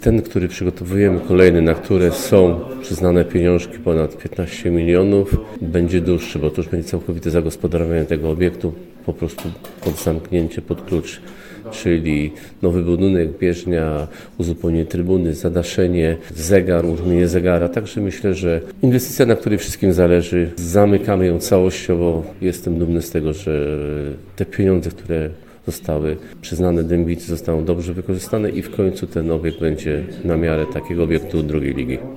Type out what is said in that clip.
Ten, który przygotowujemy, kolejny, na które są przyznane pieniążki ponad 15 milionów, będzie dłuższy, bo to już będzie całkowite zagospodarowanie tego obiektu, po prostu pod zamknięcie, pod klucz, czyli nowy budynek, bieżnia, uzupełnienie trybuny, zadaszenie, zegar, uruchomienie zegara. Także myślę, że inwestycja, na której wszystkim zależy, zamykamy ją całościowo. Jestem dumny z tego, że te pieniądze, które zostały przyznane Dębicy, zostaną dobrze wykorzystane i w końcu ten obiekt będzie na miarę takiego obiektu drugiej ligi.